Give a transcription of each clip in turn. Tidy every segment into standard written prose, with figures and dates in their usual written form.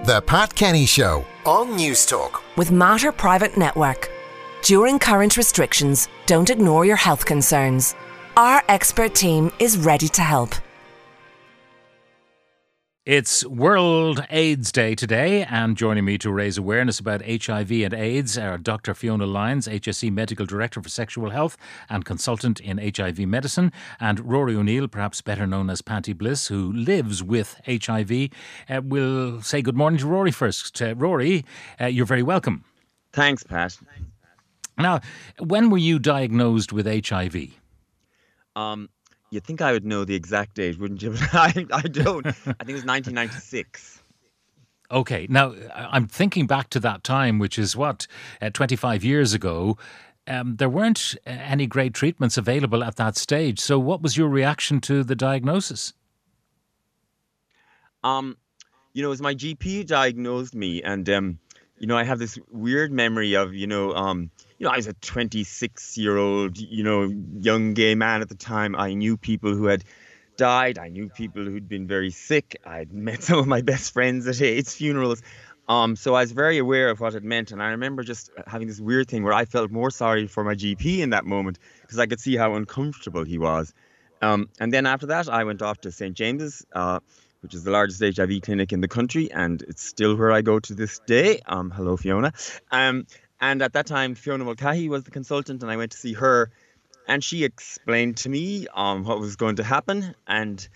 The Pat Kenny Show on News Talk. With Mater Private Network. During current restrictions, don't ignore your health concerns. Our expert team is ready to help. It's World AIDS Day today, and joining me to raise awareness about HIV and AIDS are Dr. Fiona Lyons, HSE Medical Director for Sexual Health and Consultant in HIV Medicine, and Rory O'Neill, perhaps better known as Panty Bliss, who lives with HIV. We'll say good morning to Rory first. Rory, you're very welcome. Thanks, Pat. Now, when were you diagnosed with HIV? You'd think I would know the exact date, wouldn't you? But I don't. I think it was 1996. Okay. Now, I'm thinking back to that time, which is 25 years ago. There weren't any great treatments available at that stage. So what was your reaction to the diagnosis? It was my GP who diagnosed me, and I have this weird memory of, I was a 26-year-old, young gay man at the time. I knew people who had died. I knew people who'd been very sick. I'd met some of my best friends at AIDS funerals. So I was very aware of what it meant. And I remember just having this weird thing where I felt more sorry for my GP in that moment because I could see how uncomfortable he was. And then after that, I went off to St. James's, which is the largest HIV clinic in the country. And it's still where I go to this day. Hello, Fiona. And at that time, Fiona Mulcahy was the consultant, and I went to see her. And she explained to me what was going to happen and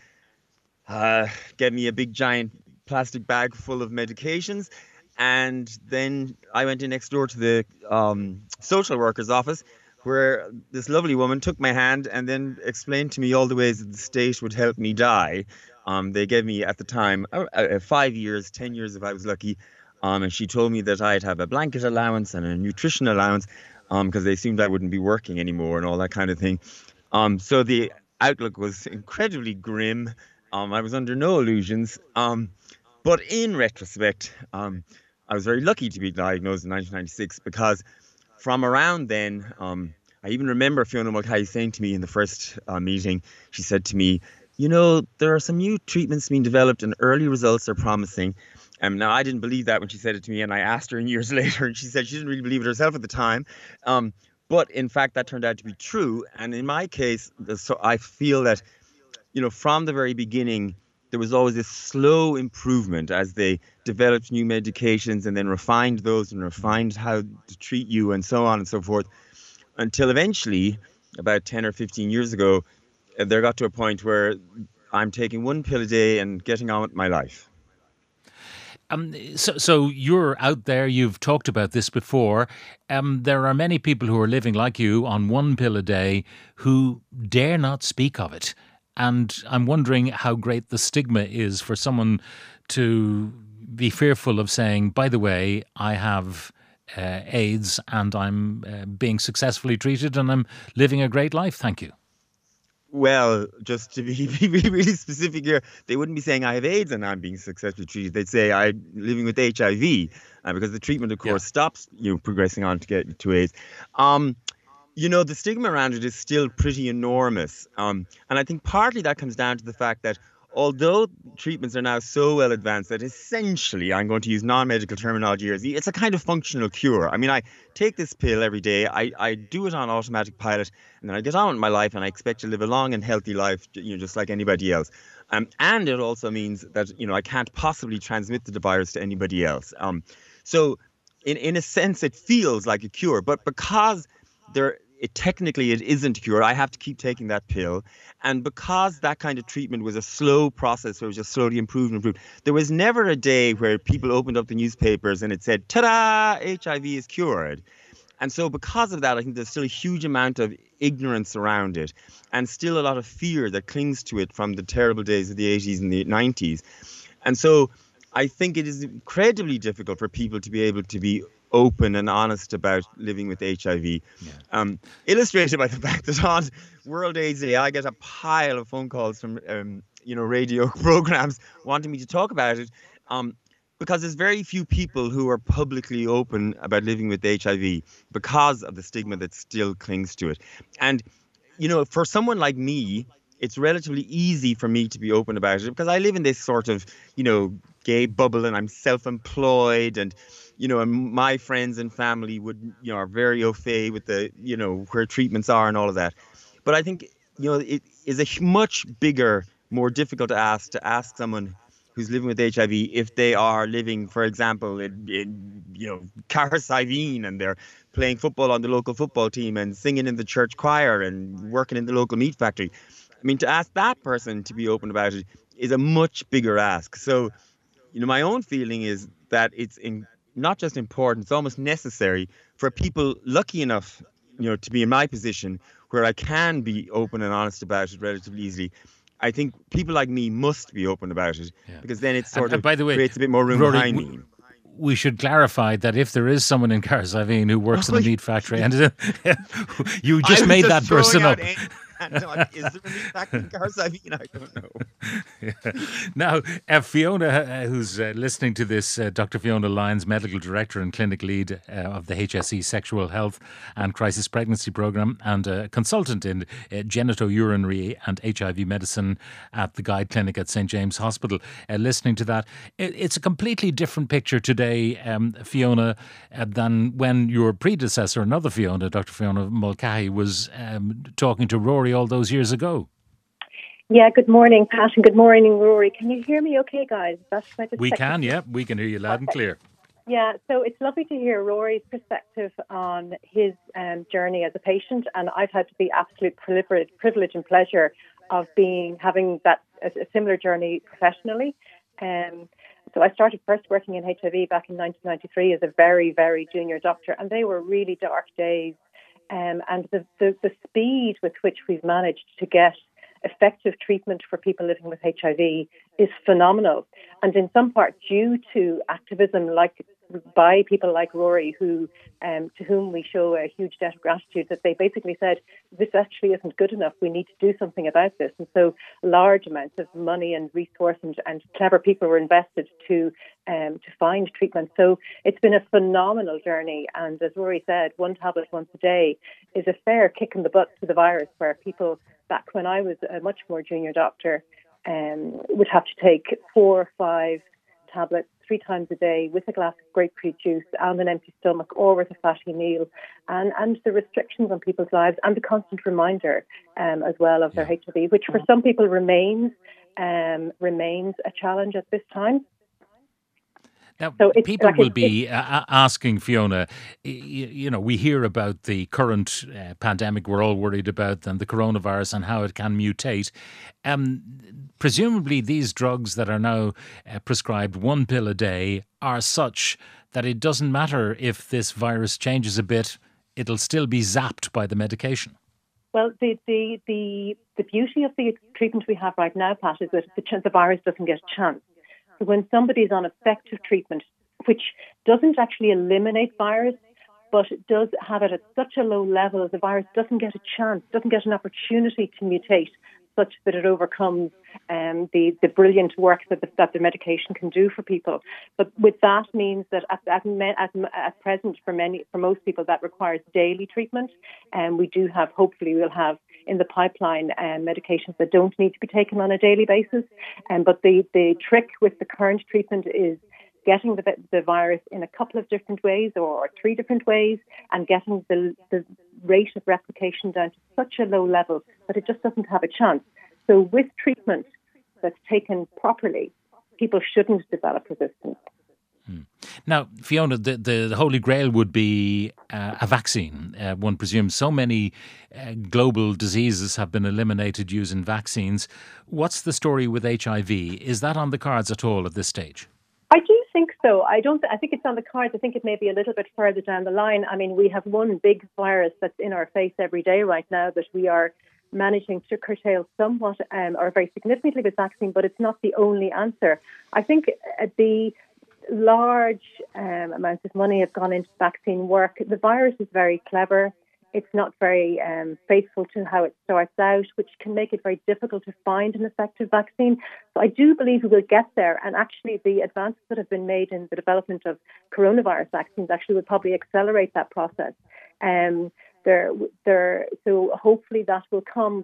gave me a big, giant plastic bag full of medications. And then I went in next door to the social worker's office, where this lovely woman took my hand and then explained to me all the ways that the state would help me die. They gave me, at the time, 5 years, 10 years if I was lucky. And she told me that I'd have a blanket allowance and a nutrition allowance because they assumed I wouldn't be working anymore and all that kind of thing. So the outlook was incredibly grim. I was under no illusions. But in retrospect, I was very lucky to be diagnosed in 1996 because from around then, I even remember Fiona Mulcahy saying to me in the first meeting, she said to me, there are some new treatments being developed and early results are promising. Now, I didn't believe that when she said it to me, and I asked her years later, and she said she didn't really believe it herself at the time. But in fact, that turned out to be true. And in my case, so I feel that, from the very beginning, there was always this slow improvement as they developed new medications and then refined those and refined how to treat you and so on and so forth, until eventually, about 10 or 15 years ago, there got to a point where I'm taking one pill a day and getting on with my life. So you're out there, you've talked about this before. There are many people who are living like you on one pill a day who dare not speak of it. And I'm wondering how great the stigma is for someone to be fearful of saying, by the way, I have AIDS and I'm being successfully treated and I'm living a great life. Thank you. Well, just to be really specific here, they wouldn't be saying I have AIDS and I'm being successfully treated. They'd say I'm living with HIV because the treatment, of course, stops progressing on to get to AIDS. The stigma around it is still pretty enormous. And I think partly that comes down to the fact that although treatments are now so well advanced that essentially, I'm going to use non-medical terminology here, it's a kind of functional cure. I mean, I take this pill every day, I do it on automatic pilot, and then I get on with my life and I expect to live a long and healthy life, just like anybody else. And it also means that, I can't possibly transmit the virus to anybody else. So in a sense, it feels like a cure, but because technically it isn't a cure, I have to keep taking that pill. And because that kind of treatment was a slow process where it was just slowly improved, there was never a day where people opened up the newspapers and it said, ta-da, HIV is cured. And so because of that, I think there's still a huge amount of ignorance around it and still a lot of fear that clings to it from the terrible days of the 80s and the 90s. And so I think it is incredibly difficult for people to be able to be open and honest about living with HIV. Illustrated by the fact that on World AIDS Day, I get a pile of phone calls from, radio programs wanting me to talk about it. Because there's very few people who are publicly open about living with HIV because of the stigma that still clings to it. And, for someone like me, it's relatively easy for me to be open about it because I live in this sort of, gay bubble, and I'm self-employed, and my friends and family are very au fait with the, where treatments are and all of that. But I think, it is a much bigger, more difficult to ask someone who's living with HIV if they are living, for example, in Cahersiveen, and they're playing football on the local football team and singing in the church choir and working in the local meat factory. I mean, to ask that person to be open about it is a much bigger ask. So, my own feeling is that not just important, it's almost necessary for people lucky enough, to be in my position where I can be open and honest about it relatively easily. I think people like me must be open about it because then it sort of by the way, creates a bit more room Rory, behind me. We should clarify that if there is someone in Cahersiveen who works in a meat factory, and you just made that person up. Is there a meat factory in Cahersiveen? I don't know. Now, Fiona, who's listening to this, Dr. Fiona Lyons, Medical Director and Clinic Lead of the HSE Sexual Health and Crisis Pregnancy Programme, and consultant in genitourinary and HIV medicine at the Guide Clinic at St. James Hospital, listening to that. It's a completely different picture today, Fiona, than when your predecessor, another Fiona, Dr. Fiona Mulcahy, was talking to Rory all those years ago. Yeah, good morning, Pat, and good morning, Rory. Can you hear me okay, guys? We can hear you loud and clear. Yeah, so it's lovely to hear Rory's perspective on his journey as a patient, and I've had the absolute privilege and pleasure of having a similar journey professionally. So I started first working in HIV back in 1993 as a very, very junior doctor, and they were really dark days. And the speed with which we've managed to get effective treatment for people living with HIV is phenomenal. And in some part due to activism by people like Rory, to whom we show a huge debt of gratitude, that they basically said, this actually isn't good enough. We need to do something about this. And so large amounts of money and resource and clever people were invested to find treatment. So it's been a phenomenal journey. And as Rory said, 1 tablet once a day is a fair kick in the butt to the virus, where people back when I was a much more junior doctor would have to take 4 or 5 tablets 3 times a day with a glass of grapefruit juice and an empty stomach, or with a fatty meal, and the restrictions on people's lives and the constant reminder as well of their HIV, which for some people remains a challenge at this time. Now, so people will be asking, Fiona, we hear about the current pandemic we're all worried about, and the coronavirus and how it can mutate. Presumably these drugs that are now prescribed 1 pill a day are such that it doesn't matter if this virus changes a bit, it'll still be zapped by the medication. Well, the beauty of the treatment we have right now, Pat, is that the virus doesn't get a chance. So when somebody's on effective treatment, which doesn't actually eliminate virus, but it does have it at such a low level, the virus doesn't get a chance, doesn't get an opportunity to mutate, such that it overcomes the brilliant work that the medication can do for people. But with that means that at present, for most people, that requires daily treatment. And hopefully we'll have in the pipeline medications that don't need to be taken on a daily basis. But the trick with the current treatment is getting the virus in a couple of different ways or 3 different ways, and getting the rate of replication down to such a low level that it just doesn't have a chance. So with treatment that's taken properly, people shouldn't develop resistance. Now, Fiona, the Holy Grail would be a vaccine. One presumes so many global diseases have been eliminated using vaccines. What's the story with HIV? Is that on the cards at all at this stage? I do think so. I think it's on the cards. I think it may be a little bit further down the line. I mean, we have one big virus that's in our face every day right now that we are managing to curtail somewhat or very significantly with vaccine, but it's not the only answer. I think the large amounts of money have gone into vaccine work. The virus is very clever. It's not very faithful to how it starts out, which can make it very difficult to find an effective vaccine. So I do believe we will get there. And actually, the advances that have been made in the development of coronavirus vaccines actually will probably accelerate that process. So hopefully that will come. But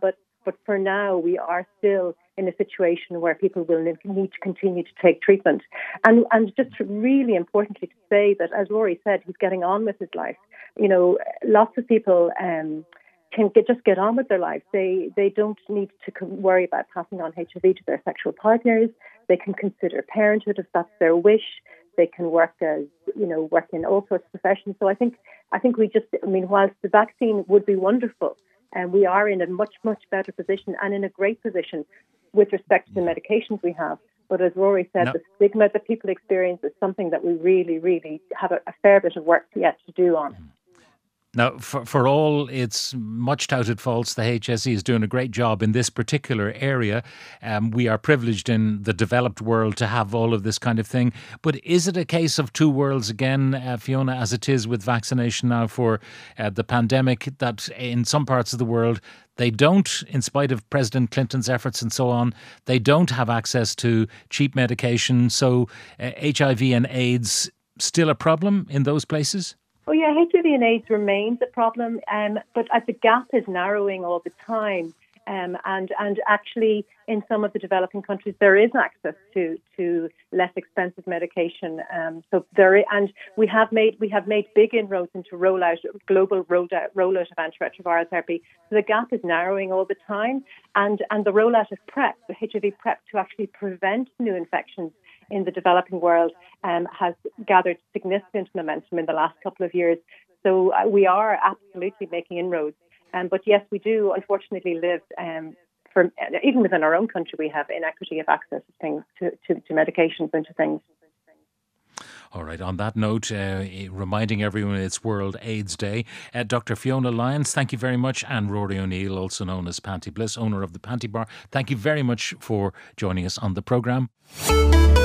But for now, we are still in a situation where people will need to continue to take treatment. And just really importantly to say that, as Rory said, he's getting on with his life. Lots of people can just get on with their lives. They don't need to worry about passing on HIV to their sexual partners. They can consider parenthood if that's their wish. They can work in all sorts of professions. So I think whilst the vaccine would be wonderful, and we are in a much, much better position and in a great position with respect to the medications we have. But as Rory said, the stigma that people experience is something that we really, really have a fair bit of work yet to do on. Now, for all its much touted faults, the HSE is doing a great job in this particular area. We are privileged in the developed world to have all of this kind of thing. But is it a case of two worlds again, Fiona, as it is with vaccination now for the pandemic, that in some parts of the world they don't, in spite of President Clinton's efforts and so on, they don't have access to cheap medication? So HIV and AIDS still a problem in those places? Oh yeah, HIV and AIDS remains a problem, but the gap is narrowing all the time. And actually, in some of the developing countries, there is access to less expensive medication. And we have made big inroads into global rollout of antiretroviral therapy. So the gap is narrowing all the time, and the rollout of PrEP, the HIV PrEP, to actually prevent new infections in the developing world has gathered significant momentum in the last couple of years. So we are absolutely making inroads. But yes, we do unfortunately live, even within our own country, we have inequity of access to medications and to things. All right, on that note, reminding everyone it's World AIDS Day. Dr. Fiona Lyons, thank you very much. And Rory O'Neill, also known as Panty Bliss, owner of the Panty Bar, thank you very much for joining us on the programme.